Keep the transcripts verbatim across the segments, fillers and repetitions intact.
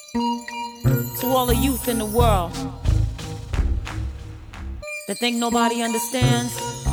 To all the youth in the world that think nobody understands,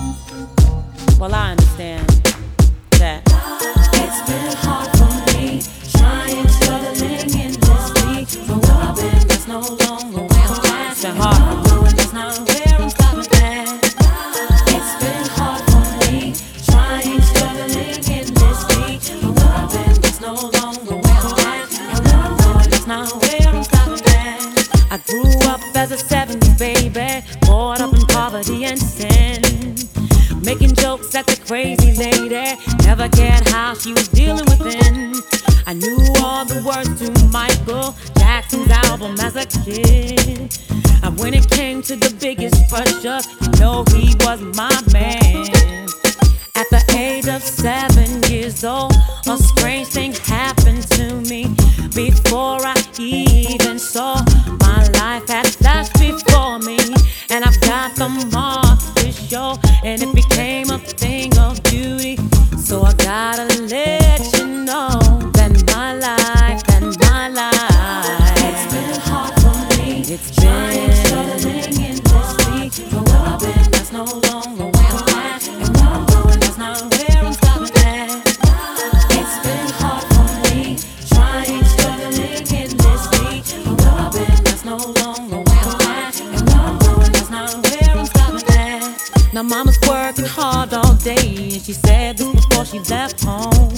well, I understand that. It's been hard for me, trying, struggling endlessly. But where I've been, that's no longer where I'm at. It's been hard. I'm going, that's not where I'm stopping at. It's been hard for me, trying, struggling endlessly. But where I've been, that's no longer where I'm at. And where I'm going, that's not where I'm stopping at. I grew up as a seventies baby, brought up in poverty and sin, making jokes at the crazy lady, never cared how she was dealing within. I knew all the words to Michael Jackson's album as a kid, and when it came to the biggest pressure, you know he was my man. At the age of seven years old, a strange thing happened to me. Before I even saw, my life had flashed before me, and I've got the marks to show, and it became a thing of beauty. So I gotta let you know that my life, that my life, It's been hard for me, it's trying, been struggling endlessly. But where I've been, that's no longer where I'm at. And where I'm going, that's not where I'm stopping at. It's been hard for me, trying, struggling endlessly. But where I've been, that's no longer where I'm at. And where I'm going, that's not where I'm stopping at. Now mama's working hard all day, and she said this before she left home.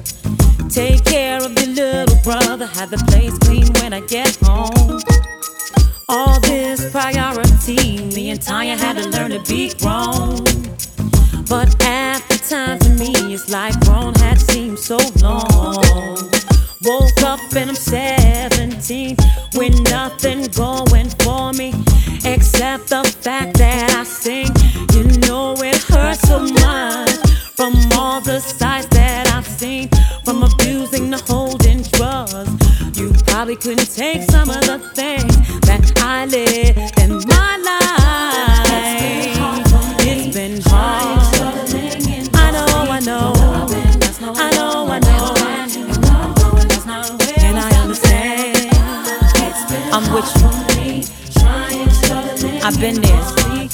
Take care of your little brother, have the place clean when I get home. All this priority, me and Tanya had to learn to be grown. But at the time for me, it's like grown had seemed so long. Woke up and I'm seventeen, with nothing going for me except the fact that I sing. You know it hurts so much from all the sides that I've seen, from abusing to holding drugs. You probably couldn't take some of the things that I lived in my life. It's been hard. I know, I know, I know, I know, and I understand. I'm with you. I've been there.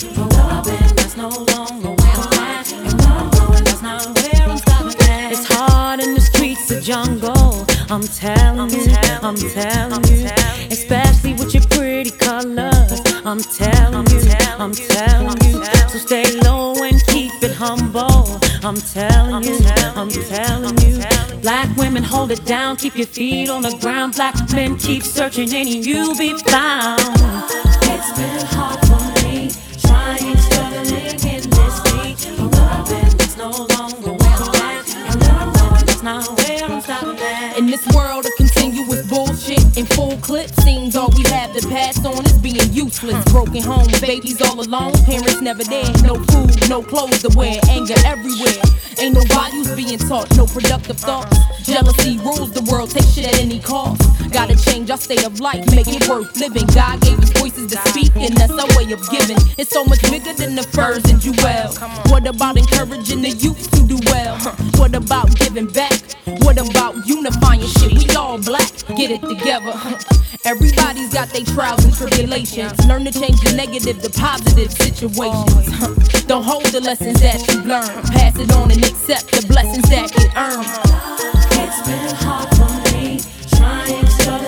It's hard in the streets of jungle. I'm telling you, I'm telling you, especially with your pretty colors. I'm telling you, I'm telling you, so stay low and keep it humble. I'm telling you, I'm telling you, black women hold it down, keep your feet on the ground. Black men keep searching and you'll be found. It's been hard for me, trying, struggling endlessly. But where I've been, it's no longer where I'm at. And where I'm going, it's not where I'm stopping at. In this world of continuous bullshit in full clip, seems all we have to pass on is being useless. Broken homes, babies all alone, parents never there. No food, no clothes to wear, anger everywhere. Ain't no values being taught, no productive thoughts. Jealousy rules the world, take shit at any cost. Gotta change our state of life, make it worth living. God gave us voices to speak, and that's our way of giving. It's so much bigger than the furs and jewels. What about encouraging the youth to do well? What about giving back? What about unifying shit? We all black, get it together. Everybody's got their trials and tribulations. Learn to change the negative to positive situations. Don't hold the lessons that you've learned. Pass it on and accept the blessings that get earned. It's been hard for me, trying, struggling